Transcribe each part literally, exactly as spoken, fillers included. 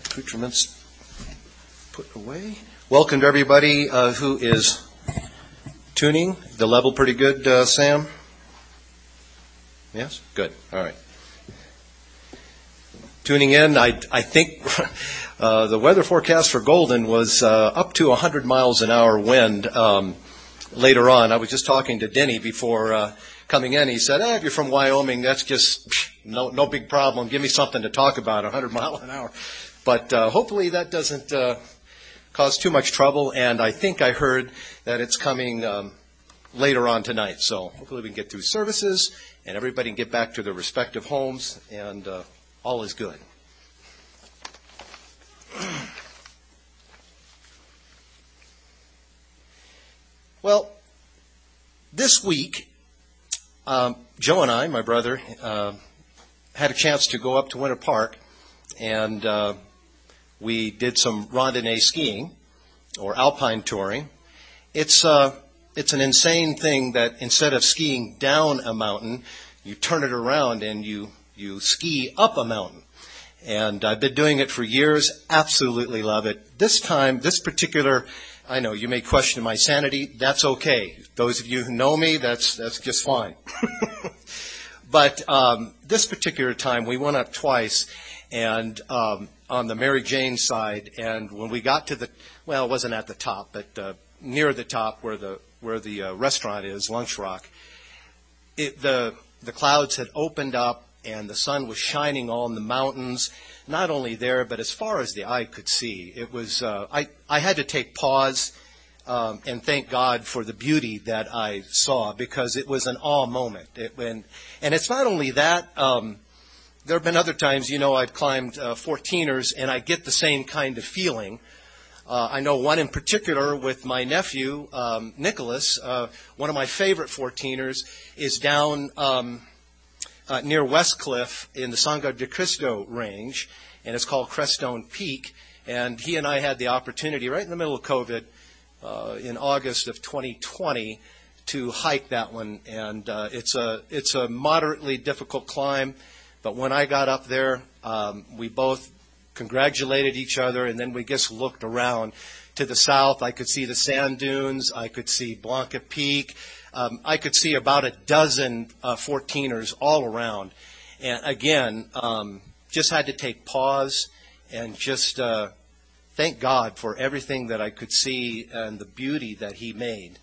accoutrements put away. Welcome to everybody uh, who is tuning. The level pretty good, uh, Sam? Yes? Good. All right. Tuning in, I, I think uh, the weather forecast for Golden was uh, up to one hundred miles an hour wind um, later on. I was just talking to Denny before uh, coming in. He said, eh, if you're from Wyoming, that's just no no big problem. Give me something to talk about, one hundred miles an hour. But uh, hopefully that doesn't uh, cause too much trouble. And I think I heard that it's coming um, later on tonight. So hopefully we can get through services and everybody can get back to their respective homes and uh, all is good. Well, this week, um, Joe and I, my brother, uh, had a chance to go up to Winter Park, and uh, we did some randonnée skiing or alpine touring. It's uh, it's an insane thing that instead of skiing down a mountain, you turn it around and you you ski up a mountain. And I've been doing it for years. Absolutely love it. This time, this particular, I know you may question my sanity. That's okay. Those of you who know me, that's that's just fine. But um, this particular time, we went up twice, and um, on the Mary Jane side. And when we got to the, well, it wasn't at the top, but uh, near the top where the where the uh, restaurant is, Lunch Rock, it, the the clouds had opened up. And the sun was shining on the mountains, not only there, but as far as the eye could see. It was, uh, I, I had to take pause um, and thank God for the beauty that I saw, because it was an awe moment. It, and, and it's not only that. Um, there have been other times, you know, I've climbed uh, fourteeners, and I get the same kind of feeling. Uh, I know one in particular with my nephew, um, Nicholas. Uh, one of my favorite fourteeners is down Um, Uh, near Westcliff in the Sangre de Cristo range, and it's called Crestone Peak. And he and I had the opportunity right in the middle of COVID uh, in August of twenty twenty to hike that one. And uh, it's a it's a moderately difficult climb, but when I got up there, um, we both congratulated each other, and then we just looked around. To the south, I could see the sand dunes. I could see Blanca Peak. Um, I could see about a dozen uh, fourteeners all around. And again, um, just had to take pause and just uh, thank God for everything that I could see and the beauty that He made.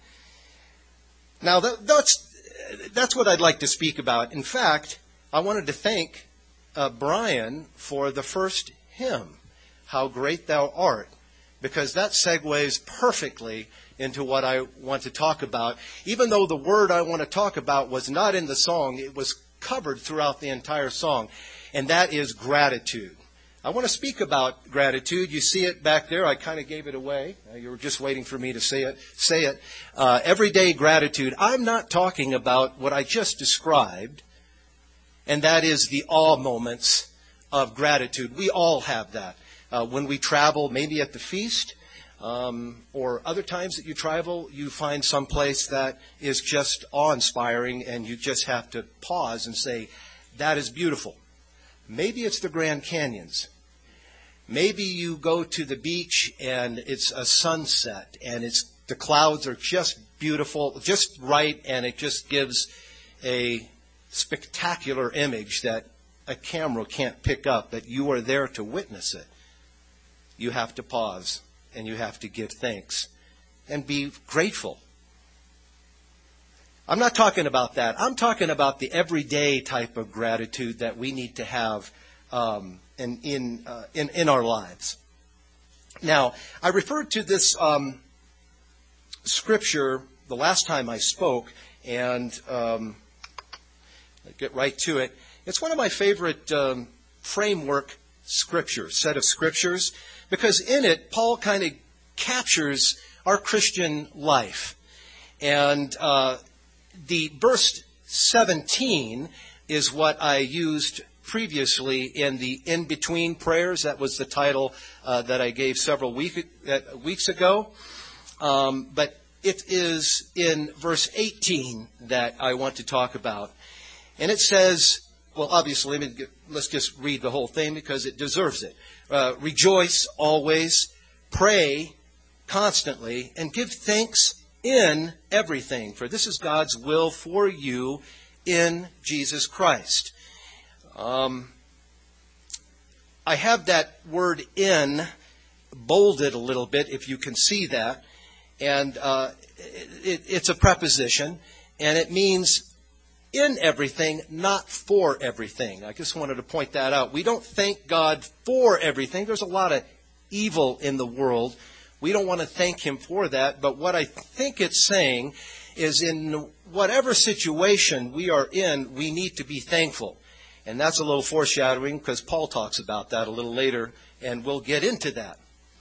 Now, that, that's, that's what I'd like to speak about. In fact, I wanted to thank uh, Brian for the first hymn, How Great Thou Art, because that segues perfectly into what I want to talk about. Even though the word I want to talk about was not in the song, it was covered throughout the entire song, and that is gratitude. I want to speak about gratitude. You see it back there. I kind of gave it away. You were just waiting for me to say it. Say it. Uh, everyday gratitude. I'm not talking about what I just described, and that is the awe moments of gratitude. We all have that. Uh, when we travel, maybe at the feast, um, or other times that you travel, you find some place that is just awe-inspiring, and you just have to pause and say, that is beautiful. Maybe it's the Grand Canyons. Maybe you go to the beach and it's a sunset, and it's the clouds are just beautiful, just right, and it just gives a spectacular image that a camera can't pick up, that you are there to witness it. You have to pause, and you have to give thanks and be grateful. I'm not talking about that. I'm talking about the everyday type of gratitude that we need to have um, in in, uh, in in our lives. Now, I referred to this um, scripture the last time I spoke, and um, I'll get right to it. It's one of my favorite um, framework scriptures, set of scriptures, because in it, Paul kind of captures our Christian life. And uh, the verse seventeen is what I used previously in the in-between prayers. That was the title uh, that I gave several week, uh, weeks ago. Um, but it is in verse eighteen that I want to talk about. And it says, well, obviously, let me get, let's just read the whole thing because it deserves it. Uh, rejoice always, pray constantly, and give thanks in everything, for this is God's will for you in Jesus Christ. Um, I have that word in bolded a little bit, if you can see that. And uh, it, it's a preposition, and it means in everything, not for everything. I just wanted to point that out. We don't thank God for everything. There's a lot of evil in the world. We don't want to thank Him for that. But what I think it's saying is in whatever situation we are in, we need to be thankful. And that's a little foreshadowing because Paul talks about that a little later, and we'll get into that.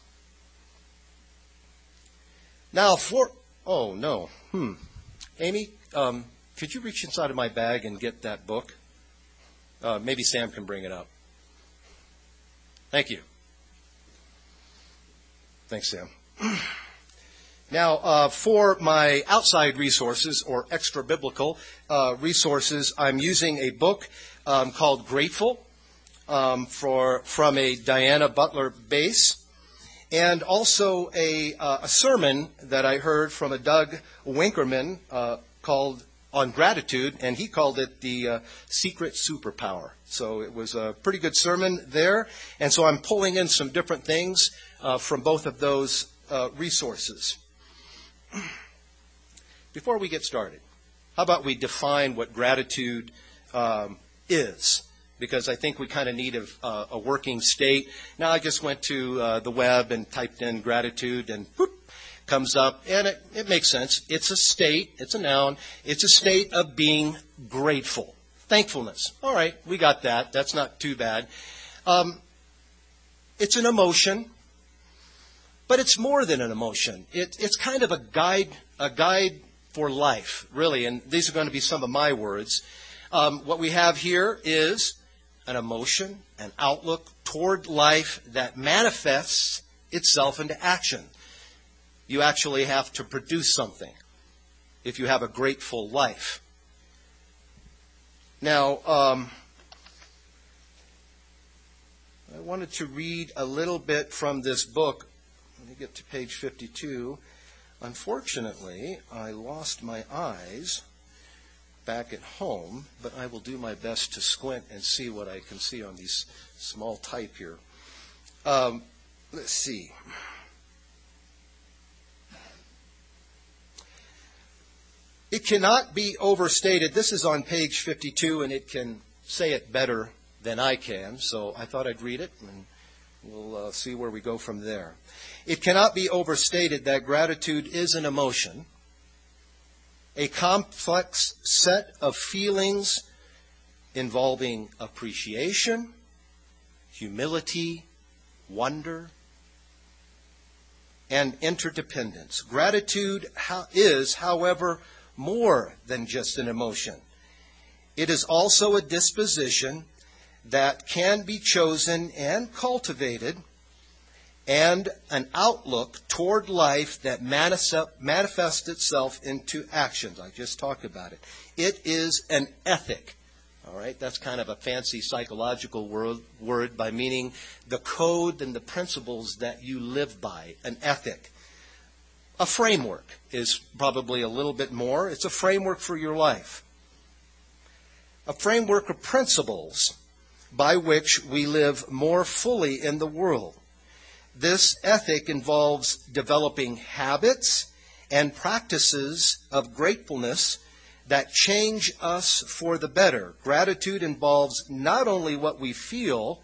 Now, for... Oh, no. Hmm. Amy, um, could you reach inside of my bag and get that book? Uh, maybe Sam can bring it up. Thank you. Thanks, Sam. Now, uh, for my outside resources or extra-biblical uh, resources, I'm using a book um, called Grateful um, for from a Diana Butler base, and also a, uh, a sermon that I heard from a Doug Winkerman uh, called On Gratitude, and he called it the uh, Secret Superpower. So it was a pretty good sermon there, and so I'm pulling in some different things uh, from both of those uh, resources. Before we get started, how about we define what gratitude um, is? Because I think we kind of need a, uh, a working state. Now I just went to uh, the web and typed in gratitude, and whoop, comes up, and it, it makes sense. It's a state. It's a noun. It's a state of being grateful. Thankfulness. All right, we got that. That's not too bad. Um, it's an emotion. But it's more than an emotion. It, it's kind of a guide, a guide for life, really. And these are going to be some of my words. Um, what we have here is an emotion, an outlook toward life that manifests itself into action. You actually have to produce something if you have a grateful life. Now, um, I wanted to read a little bit from this book. Let me get to page fifty-two. Unfortunately, I lost my eyes back at home, but I will do my best to squint and see what I can see on these small type here. Um, let's see. It cannot be overstated. This is on page fifty-two, and it can say it better than I can, so I thought I'd read it, and we'll uh, see where we go from there. It cannot be overstated that gratitude is an emotion, a complex set of feelings involving appreciation, humility, wonder, and interdependence. Gratitude is, however, more than just an emotion. It is also a disposition that can be chosen and cultivated, and an outlook toward life that manifests itself into actions. I just talked about it. It is an ethic. All right, that's kind of a fancy psychological word, word by meaning the code and the principles that you live by, an ethic. A framework is probably a little bit more. It's a framework for your life. A framework of principles by which we live more fully in the world. This ethic involves developing habits and practices of gratefulness that change us for the better. Gratitude involves not only what we feel,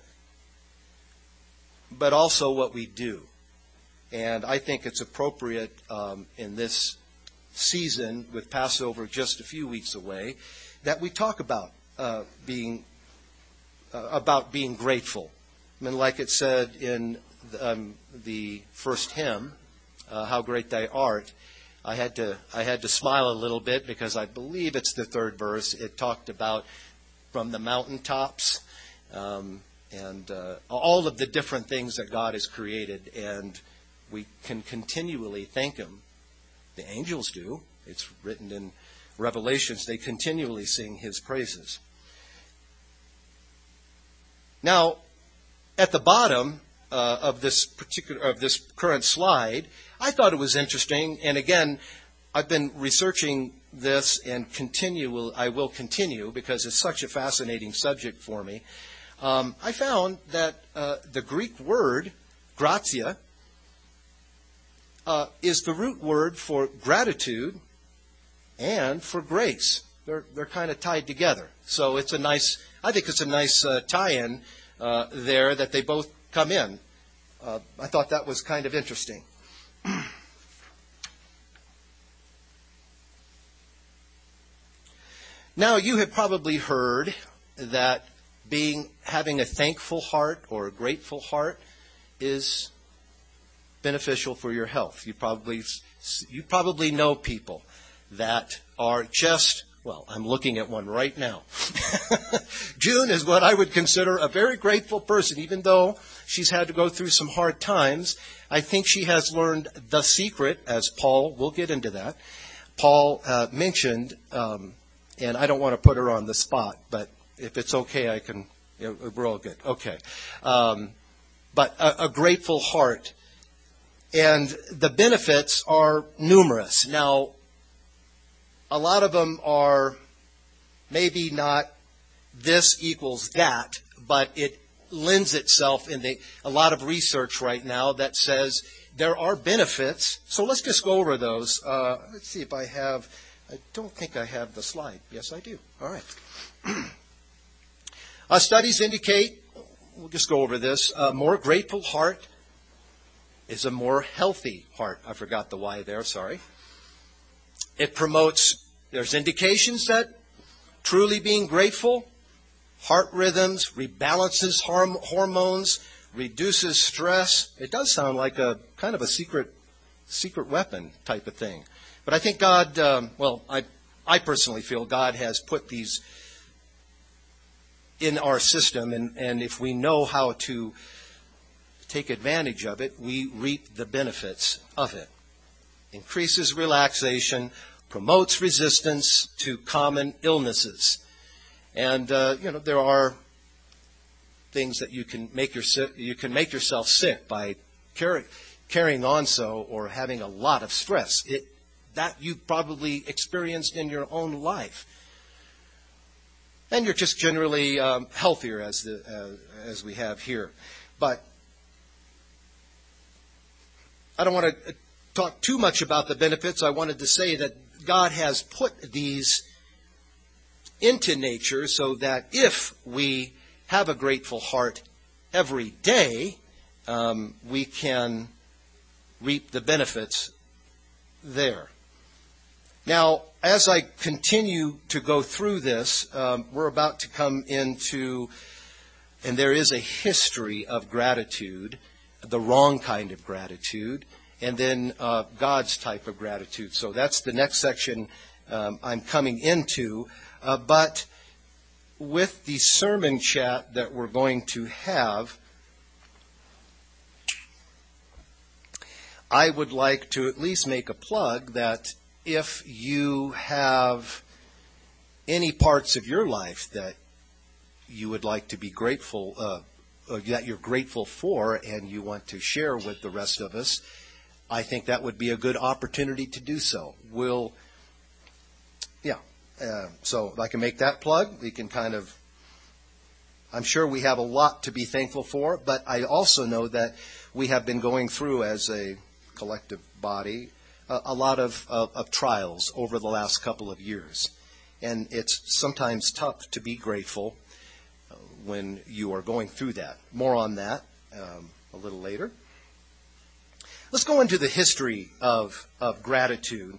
but also what we do. And I think it's appropriate um, in this season, with Passover just a few weeks away, that we talk about uh, being uh, about being grateful. I mean, like it said in Um, the first hymn, uh, How Great Thy Art, I had to I had to smile a little bit because I believe it's the third verse. It talked about from the mountaintops um, and uh, all of the different things that God has created, and we can continually thank Him. The angels do. It's written in Revelations. They continually sing His praises. Now, at the bottom uh, of this particular of this current slide, I thought it was interesting, and again, I've been researching this and continue. I will continue because it's such a fascinating subject for me. Um, I found that uh, the Greek word gratia uh, is the root word for gratitude and for grace. They're they're kind of tied together. So it's a nice. I think it's a nice uh, tie-in uh, there that they both come in. Uh, I thought that was kind of interesting. Now, you have probably heard that being having a thankful heart or a grateful heart is beneficial for your health. You probably you probably know people that are just, well, I'm looking at one right now. June is what I would consider a very grateful person, even though she's had to go through some hard times. I think she has learned the secret, as Paul, we'll get into that. Paul uh, mentioned, um, and I don't want to put her on the spot, but if it's okay, I can, you know, we're all good. Okay. Um, but a, a grateful heart. And the benefits are numerous. Now, a lot of them are maybe not this equals that, but it lends itself in the, a lot of research right now that says there are benefits. So let's just go over those. Uh, let's see if I have, I don't think I have the slide. Yes, I do. All right. uh, studies indicate, we'll just go over this, a more grateful heart is a more healthy heart. I forgot the Y there, sorry. It promotes, there's indications that truly being grateful, heart rhythms, rebalances horm- hormones, reduces stress. It does sound like a kind of a secret secret weapon type of thing. But I think God, um, well, I, I personally feel God has put these in our system, and, and if we know how to take advantage of it, we reap the benefits of it. Increases relaxation, promotes resistance to common illnesses. And, uh, you know, there are things that you can make your, you can make yourself sick by carry, carrying on so or having a lot of stress. It, that you've probably experienced in your own life. And you're just generally um, healthier as, the, uh, as we have here. But I don't want to talk too much about the benefits. I wanted to say that God has put these into nature so that if we have a grateful heart every day, um, we can reap the benefits there. Now, as I continue to go through this, um, we're about to come into, and there is a history of gratitude, the wrong kind of gratitude, and then uh, God's type of gratitude. So that's the next section um, I'm coming into. Uh, but with the sermon chat that we're going to have, I would like to at least make a plug that if you have any parts of your life that you would like to be grateful, uh, that you're grateful for and you want to share with the rest of us, I think that would be a good opportunity to do so. We'll, yeah, uh, so if I can make that plug, we can kind of, I'm sure we have a lot to be thankful for, but I also know that we have been going through as a collective body a, a lot of, of, of trials over the last couple of years. And it's sometimes tough to be grateful uh, when you are going through that. More on that um, a little later. Let's go into the history of, of gratitude.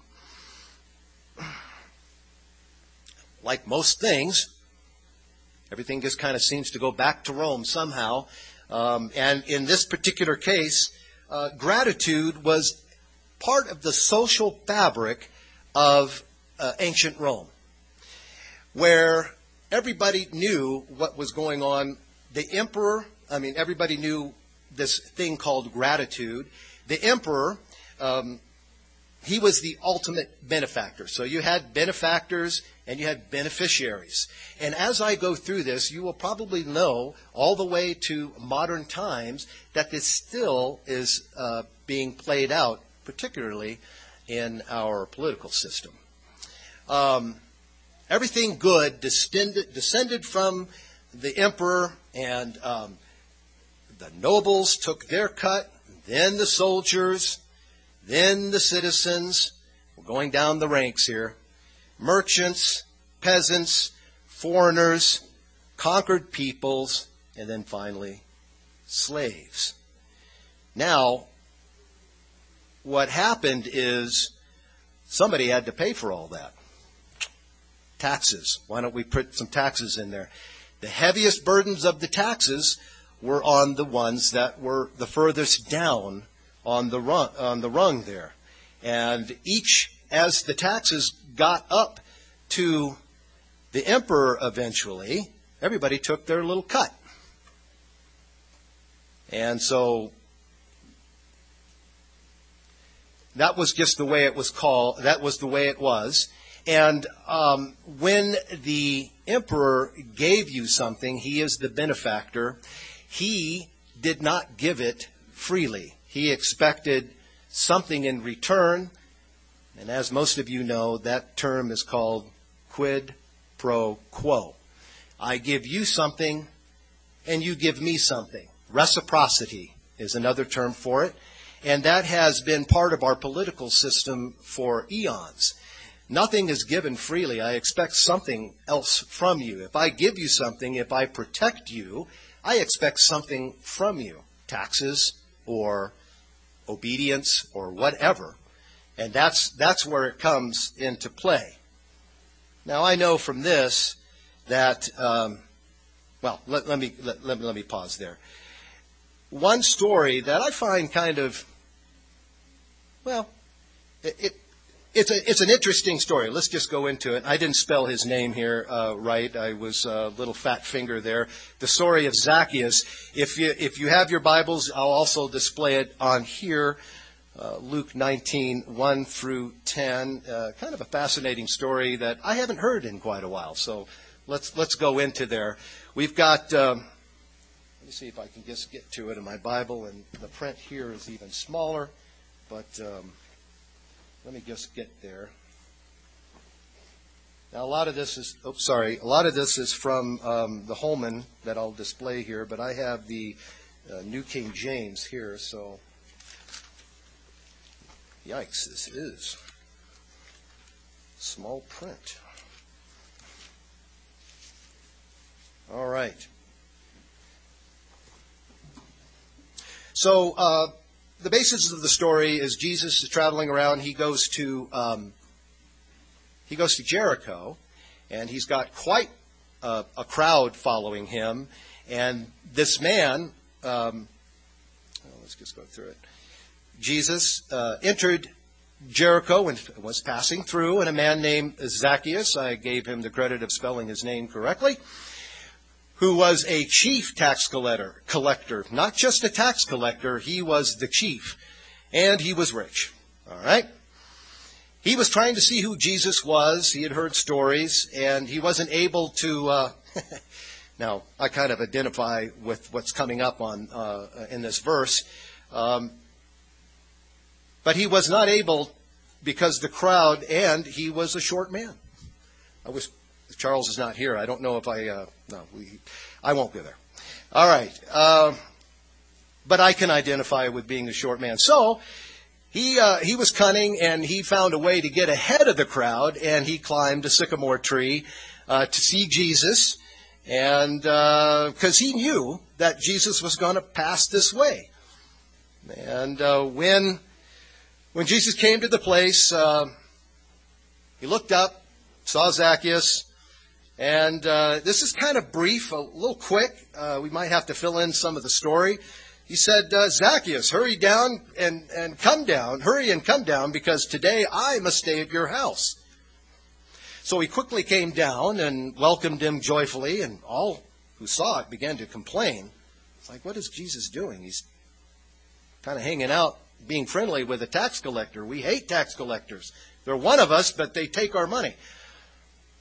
Like most things, everything just kind of seems to go back to Rome somehow. Um, and in this particular case, uh, gratitude was part of the social fabric of uh, ancient Rome, where everybody knew what was going on. The emperor, I mean, everybody knew this thing called gratitude. The emperor, um, he was the ultimate benefactor. So you had benefactors and you had beneficiaries. And as I go through this, you will probably know all the way to modern times that this still is uh, being played out, particularly in our political system. Um, everything good descended, descended from the emperor, and um, the nobles took their cut, then the soldiers, then the citizens. We're going down the ranks here. Merchants, peasants, foreigners, conquered peoples, and then finally slaves. Now, what happened is somebody had to pay for all that. Taxes. Why don't we put some taxes in there? The heaviest burdens of the taxes were on the ones that were the furthest down on the rung, on the rung there. And each, as the taxes got up to the emperor eventually, everybody took their little cut. And so that was just the way it was called. That was the way it was. And um, when the emperor gave you something, he is the benefactor. He did not give it freely. He expected something in return. And as most of you know, that term is called quid pro quo. I give you something, and you give me something. Reciprocity is another term for it. And that has been part of our political system for eons. Nothing is given freely. I expect something else from you. If I give you something, if I protect you, I expect something from you. Taxes or obedience or whatever. And that's that's where it comes into play. Now, I know from this that, um, well, let, let me let, let me let me pause there. One story that I find kind of, well, it, it it's a it's an interesting story. Let's just go into it. I didn't spell his name here uh, right. I was a little fat finger there. The story of Zacchaeus. If you if you have your Bibles, I'll also display it on here. Uh, Luke nineteen, one through ten, uh, kind of a fascinating story that I haven't heard in quite a while. So let's let's go into there. We've got, um, let me see if I can just get to it in my Bible, and the print here is even smaller, but um, let me just get there. Now a lot of this is, oh sorry, a lot of this is from um, the Holman that I'll display here, but I have the uh, New King James here, so. Yikes, this is small print. All right. So uh, the basis of the story is Jesus is traveling around. He goes to um, he goes to Jericho, and he's got quite a, a crowd following him. And this man, um, oh, let's just go through it. Jesus uh, entered Jericho and was passing through, and a man named Zacchaeus, I gave him the credit of spelling his name correctly, who was a chief tax collector, collector. Not just a tax collector, he was the chief, and he was rich. All right? He was trying to see who Jesus was. He had heard stories, and he wasn't able to... Uh, now, I kind of identify with what's coming up on uh, in this verse. Um, But he was not able, because the crowd, and he was a short man. I was, Charles is not here. I don't know if I, uh, no, we, I won't go there. All right. Uh, but I can identify with being a short man. So, he, uh, he was cunning, and he found a way to get ahead of the crowd, and he climbed a sycamore tree, uh, to see Jesus, and, uh, cause he knew that Jesus was going to pass this way. And, uh, when, When Jesus came to the place, uh, he looked up, saw Zacchaeus, and uh, this is kind of brief, a little quick. Uh, we might have to fill in some of the story. He said, uh, Zacchaeus, hurry down and, and come down. Hurry and come down, because today I must stay at your house. So he quickly came down and welcomed him joyfully, and all who saw it began to complain. It's like, what is Jesus doing? He's kind of hanging out, being friendly with a tax collector. We hate tax collectors. They're one of us, but they take our money.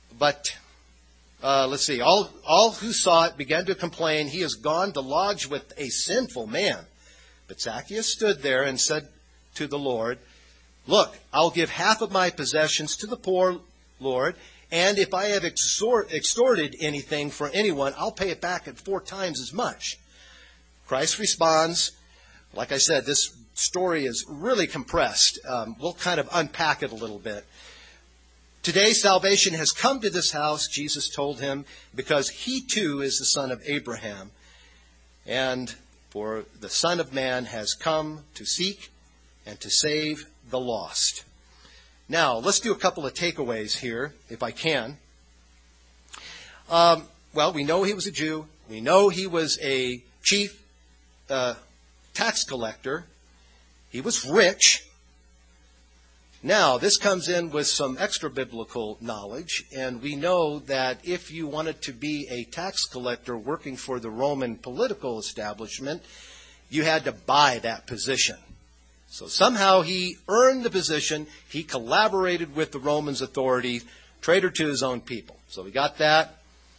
but uh, let's see, all, all who saw it began to complain, he has gone to lodge with a sinful man. But Zacchaeus stood there and said to the Lord, look, I'll give half of my possessions to the poor, Lord, and if I have extort, extorted anything for anyone, I'll pay it back at four times as much. Christ responds, like I said, this story is really compressed. Um, we'll kind of unpack it a little bit. Today, salvation has come to this house, Jesus told him, because he too is the son of Abraham. And for the Son of Man has come to seek and to save the lost. Now, let's do a couple of takeaways here, if I can. Um, well, we know he was a Jew. We know he was a chief uh, tax collector. He was rich. Now, this comes in with some extra biblical knowledge, and we know that if you wanted to be a tax collector working for the Roman political establishment, you had to buy that position. So somehow he earned the position. He collaborated with the Romans' authority, traitor to his own people. So we got that.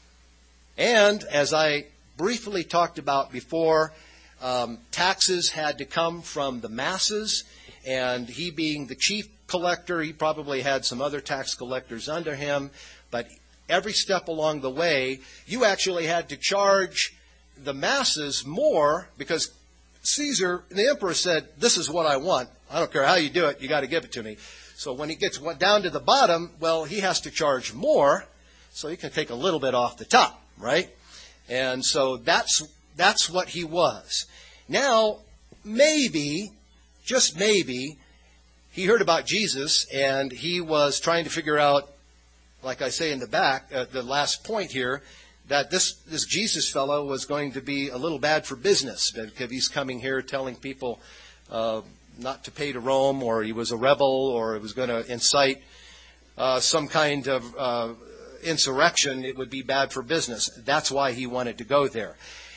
And as I briefly talked about before, um, taxes had to come from the masses, and he being the chief collector, he probably had some other tax collectors under him, but every step along the way, you actually had to charge the masses more because Caesar, the emperor, said, this is what I want. I don't care how you do it, you got to give it to me. So when he gets down to the bottom, well, he has to charge more, so he can take a little bit off the top, right? And so that's that's what he was. Now, maybe, just maybe, he heard about Jesus, and he was trying to figure out, like I say in the back, uh, the last point here, that this, this Jesus fellow was going to be a little bad for business, because he's coming here telling people uh, not to pay to Rome, or he was a rebel, or he was going to incite uh, some kind of uh, insurrection. It would be bad for business. That's why he wanted to go there.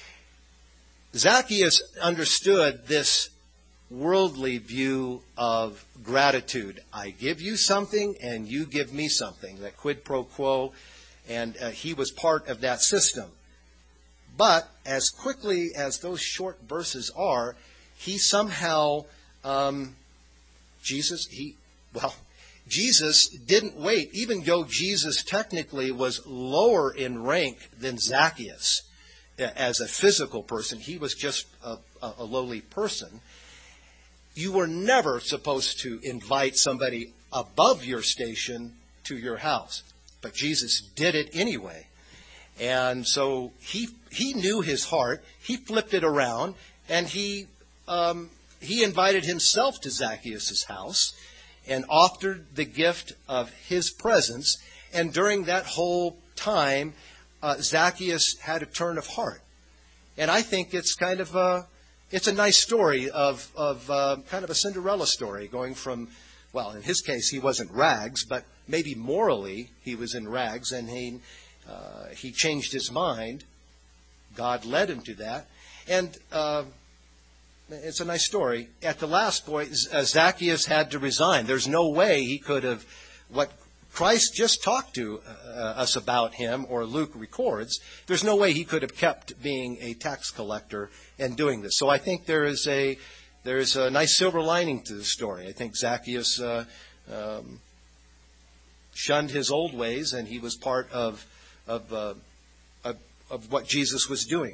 Zacchaeus understood this worldly view of gratitude. I give you something and you give me something, that quid pro quo, and uh, he was part of that system. But as quickly as those short verses are, he somehow, um, Jesus, he, well, Jesus didn't wait, even though Jesus technically was lower in rank than Zacchaeus as a physical person. He was just a, a, a lowly person. You were never supposed to invite somebody above your station to your house. But Jesus did it anyway. And so he he knew his heart. He flipped it around, and he um, he invited himself to Zacchaeus' house and offered the gift of his presence. And during that whole time, uh, Zacchaeus had a turn of heart. And I think it's kind of a It's a nice story of, of uh, kind of a Cinderella story, going from, well, in his case, he wasn't rags, but maybe morally he was in rags, and he, uh, he changed his mind. God led him to that. And uh, it's a nice story. At the last point, Zacchaeus had to resign. There's no way he could have, what Christ just talked to uh, us about him, or Luke records, there's no way he could have kept being a tax collector and doing this. So I think there is a there is a nice silver lining to the story. I think Zacchaeus uh, um, shunned his old ways, and he was part of of, uh, of of what Jesus was doing.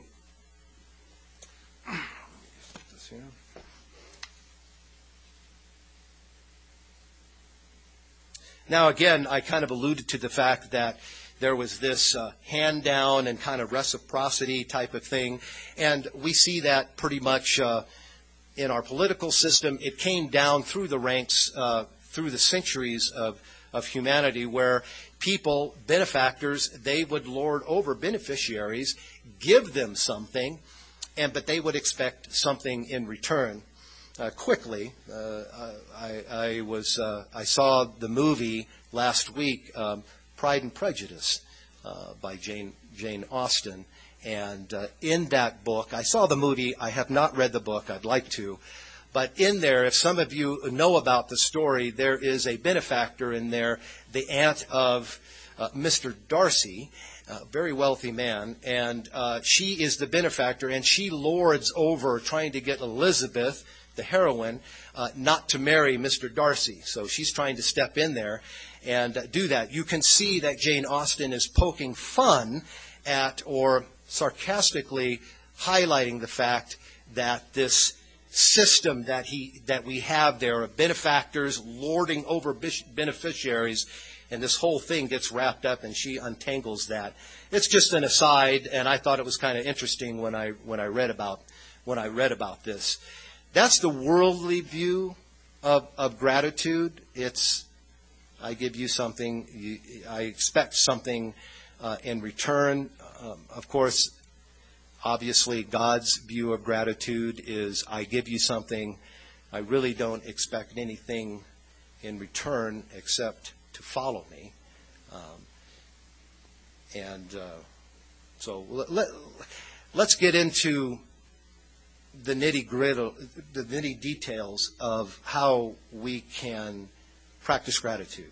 Now, again, I kind of alluded to the fact that there was this uh, hand-down and kind of reciprocity type of thing. And we see that pretty much uh, in our political system. It came down through the ranks, uh, through the centuries of, of humanity, where people, benefactors, they would lord over beneficiaries, give them something, and but they would expect something in return. Uh, quickly, uh, I, I was uh, I saw the movie last week, um, Pride and Prejudice, uh, by Jane Jane Austen, and uh, in that book, I saw the movie. I have not read the book. I'd like to, but in there, if some of you know about the story, there is a benefactor in there, the aunt of uh, Mister Darcy, a very wealthy man, and uh, she is the benefactor, and she lords over trying to get Elizabeth, the heroine, uh, not to marry Mister Darcy. So she's trying to step in there and uh, do that. You can see that Jane Austen is poking fun at, or sarcastically highlighting the fact that this system that he that we have there of benefactors lording over beneficiaries, and this whole thing gets wrapped up, and she untangles that. It's just an aside, and I thought it was kind of interesting when I when I read about when I read about this. That's the worldly view of of gratitude. It's I give you something, you, I expect something uh, in return. Um, of course, obviously, God's view of gratitude is I give you something. I really don't expect anything in return except to follow me. Um, and uh, so let, let, let's get into the nitty-gritty, the nitty details of how we can practice gratitude.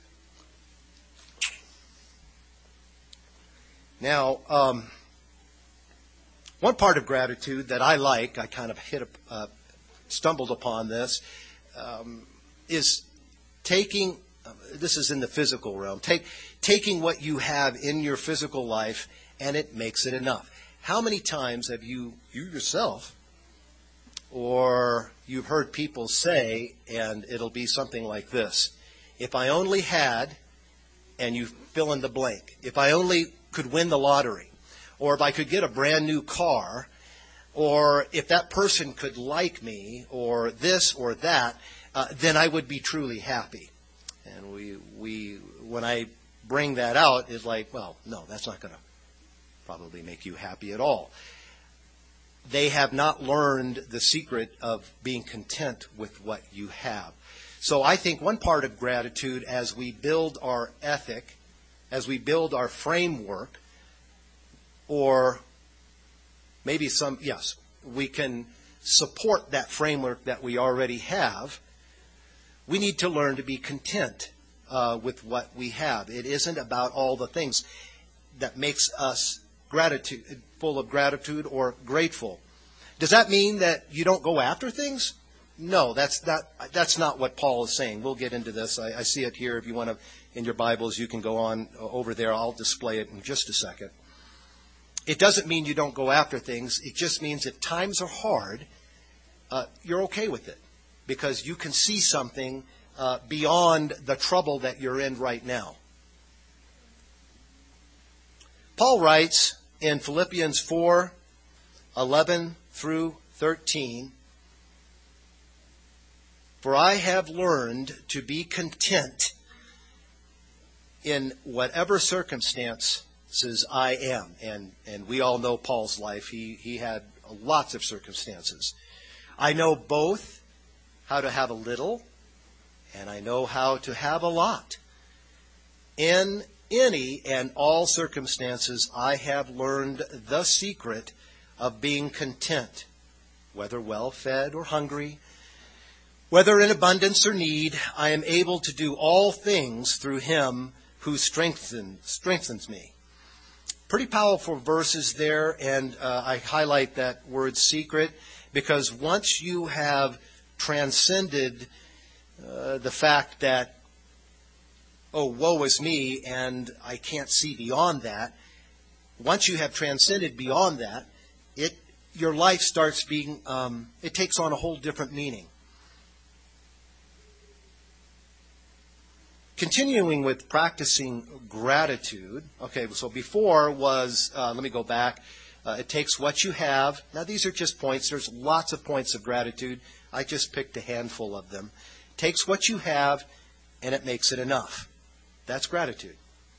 Now, um, one part of gratitude that I like, I kind of hit, uh, stumbled upon this, um, is taking, uh, this is in the physical realm, take, taking what you have in your physical life and it makes it enough. How many times have you, you yourself, or you've heard people say, and it'll be something like this, if I only had, and you fill in the blank, if I only could win the lottery, or if I could get a brand new car, or if that person could like me, or this or that, uh, then I would be truly happy. And we, we, when I bring that out, it's like, well, no, that's not going to probably make you happy at all. They have not learned the secret of being content with what you have. So I think one part of gratitude, as we build our ethic, as we build our framework, or maybe some, yes, we can support that framework that we already have, we need to learn to be content uh, with what we have. It isn't about all the things that makes us gratitude, full of gratitude or grateful. Does that mean that you don't go after things? No, that's not, that's not what Paul is saying. We'll get into this. I, I see it here. If you want to, in your Bibles, you can go on over there. I'll display it in just a second. It doesn't mean you don't go after things. It just means if times are hard, uh, you're okay with it because you can see something uh, beyond the trouble that you're in right now. Paul writes in Philippians four, eleven through thirteen, "For I have learned to be content in whatever circumstances I am." And, and we all know Paul's life. He, he had lots of circumstances. "I know both how to have a little, and I know how to have a lot. In any and all circumstances, I have learned the secret of being content, whether well-fed or hungry, whether in abundance or need. I am able to do all things through Him who strengthens, strengthens me." Pretty powerful verses there, and uh, I highlight that word secret because once you have transcended uh, the fact that, oh, woe is me, and I can't see beyond that, once you have transcended beyond that, it your life starts being, um, it takes on a whole different meaning. Continuing with practicing gratitude. Okay, so before was, uh, let me go back. Uh, it takes what you have. Now, these are just points. There's lots of points of gratitude. I just picked a handful of them. It takes what you have, and it makes it enough. That's gratitude.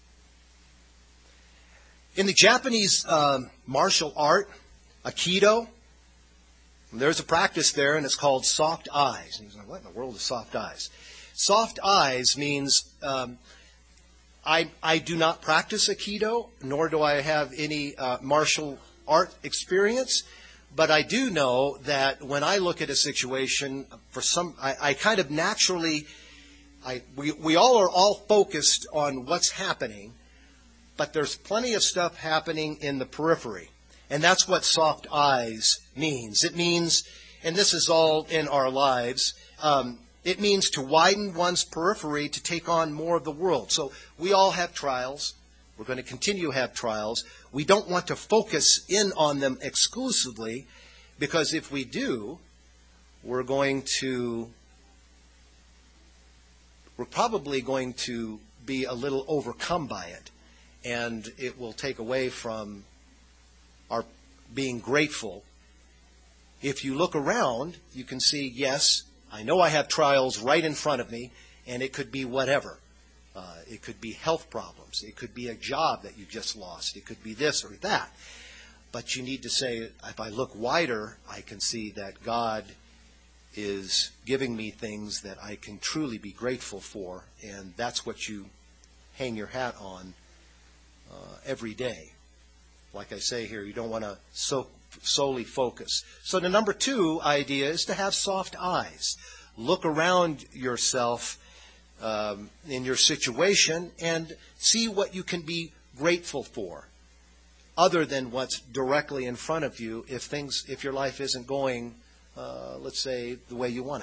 In the Japanese um, martial art, Aikido, there's a practice there, and it's called soft eyes. And he's like, what in the world is soft eyes? Soft eyes means um, I, I do not practice Aikido, nor do I have any uh, martial art experience, but I do know that when I look at a situation, for some, I, I kind of naturally I, we, we all are all focused on what's happening, but there's plenty of stuff happening in the periphery. And that's what soft eyes means. It means, and this is all in our lives, um, it means to widen one's periphery to take on more of the world. So we all have trials. We're going to continue to have trials. We don't want to focus in on them exclusively, because if we do, we're going to, we're probably going to be a little overcome by it. And it will take away from our being grateful. If you look around, you can see, yes, I know I have trials right in front of me, and it could be whatever. Uh, it could be health problems. It could be a job that you just lost. It could be this or that. But you need to say, if I look wider, I can see that God is giving me things that I can truly be grateful for, and that's what you hang your hat on uh, every day. Like I say here, you don't want to so, solely focus. So the number two idea is to have soft eyes. Look around yourself um, in your situation and see what you can be grateful for, other than what's directly in front of you if things, if your life isn't going, uh, let's say, the way you want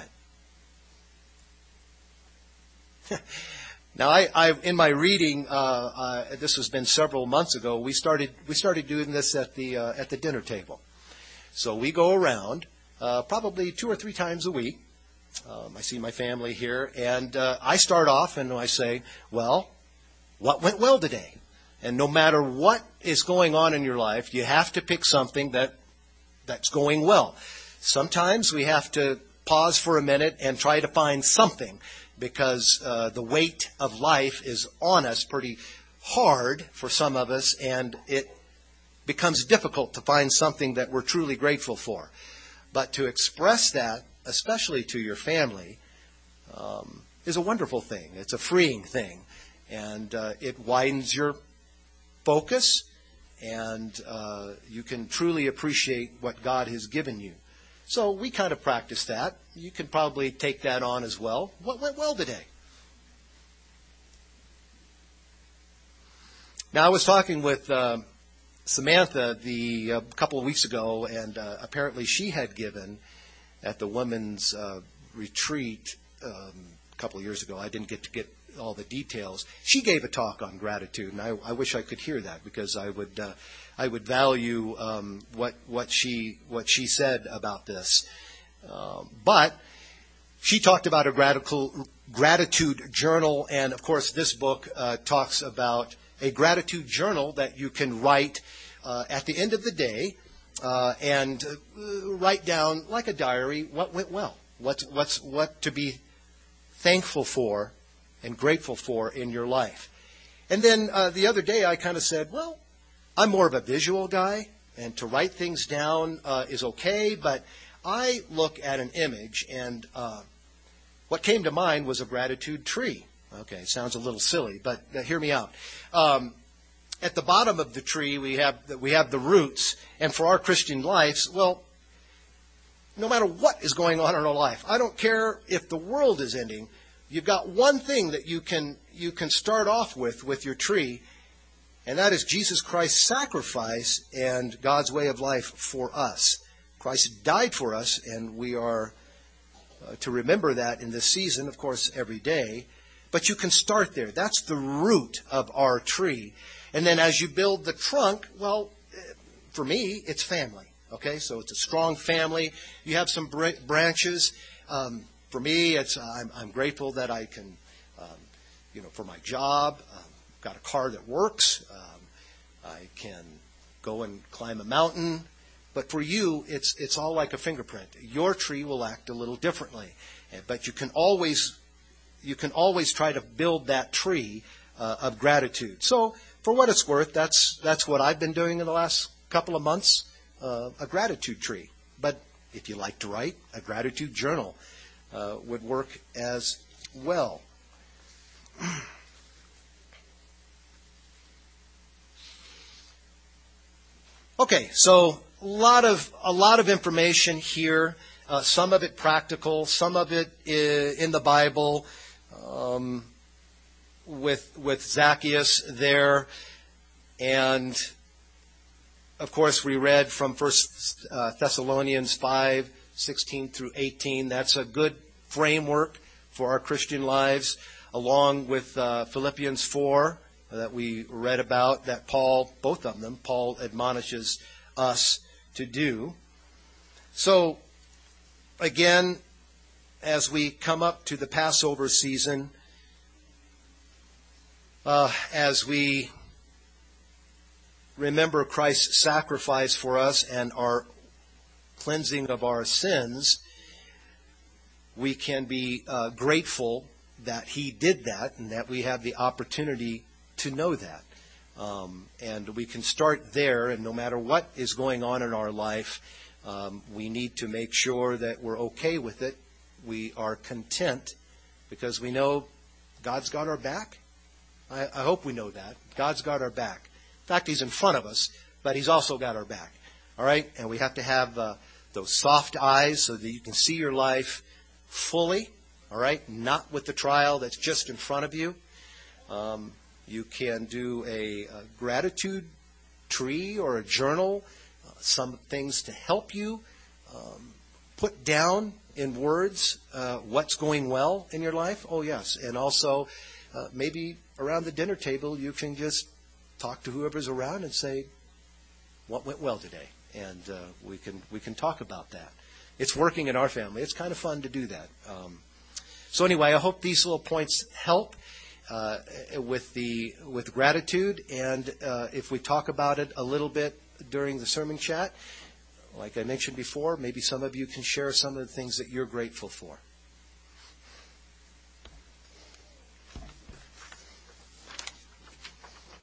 it. Now, I, I, in my reading, uh, uh, this has been several months ago. We started we started doing this at the uh, at the dinner table. So we go around uh, probably two or three times a week. Um, I see my family here, and uh, I start off and I say, "Well, what went well today?" And no matter what is going on in your life, you have to pick something that that's going well. Sometimes we have to pause for a minute and try to find something, because uh, the weight of life is on us pretty hard for some of us, and it becomes difficult to find something that we're truly grateful for. But to express that, especially to your family, um, is a wonderful thing. It's a freeing thing, and uh, it widens your focus, and uh, you can truly appreciate what God has given you. So we kind of practice that. You can probably take that on as well. What went well today? Now, I was talking with uh, Samantha the a uh, couple of weeks ago, and uh, apparently she had given at the women's uh, retreat um, a couple of years ago. I didn't get to get all the details. She gave a talk on gratitude, and I, I wish I could hear that, because I would uh, I would value um, what what she what she said about this. Um, but she talked about a gratitude gratitude journal, and of course this book uh, talks about a gratitude journal that you can write uh, at the end of the day uh, and uh, write down, like a diary, what went well, what's what's what to be thankful for and grateful for in your life. And then uh, the other day I kind of said, well, I'm more of a visual guy, and to write things down uh, is okay, but I look at an image, and uh, what came to mind was a gratitude tree. Okay, sounds a little silly, but uh, hear me out. Um, at the bottom of the tree, we have we have the roots, and for our Christian lives, well, no matter what is going on in our life, I don't care if the world is ending, you've got one thing that you can you can start off with with your tree, and that is Jesus Christ's sacrifice and God's way of life for us. Christ died for us, and we are uh, to remember that in this season, of course, every day. But you can start there. That's the root of our tree. And then as you build the trunk, well, for me, it's family. Okay, so it's a strong family. You have some br- branches. Um, for me, it's I'm, I'm grateful that I can, um, you know, for my job, um, got a car that works. Um, I can go and climb a mountain. But for you, it's it's all like a fingerprint. Your tree will act a little differently, but you can always you can always try to build that tree uh, of gratitude. So, for what it's worth, that's that's what I've been doing in the last couple of months, uh, a gratitude tree. But if you like to write, a gratitude journal uh, would work as well. Okay, so a lot of a lot of information here. Uh, some of it practical, some of it in the Bible. um, with with Zacchaeus there, and of course we read from First uh, Thessalonians five sixteen through eighteen. That's a good framework for our Christian lives, along with uh, Philippians four that we read about, that Paul, both of them, Paul admonishes us to do. So, again, as we come up to the Passover season, uh, as we remember Christ's sacrifice for us and our cleansing of our sins, we can be uh, grateful that He did that and that we have the opportunity to know that. Um, and we can start there, and no matter what is going on in our life, um, we need to make sure that we're okay with it. We are content because we know God's got our back. I, I hope we know that. God's got our back. In fact, He's in front of us, but He's also got our back. All right? And we have to have uh, those soft eyes so that you can see your life fully. All right? Not with the trial that's just in front of you. Um, you can do a, a gratitude tree or a journal, uh, some things to help you um, put down in words uh, what's going well in your life. Oh, yes. And also, uh, maybe around the dinner table, you can just talk to whoever's around and say, what went well today? And uh, we can we can talk about that. It's working in our family. It's kind of fun to do that. Um, so anyway, I hope these little points help uh, with the with gratitude. And uh, if we talk about it a little bit during the sermon chat, like I mentioned before, maybe some of you can share some of the things that you're grateful for.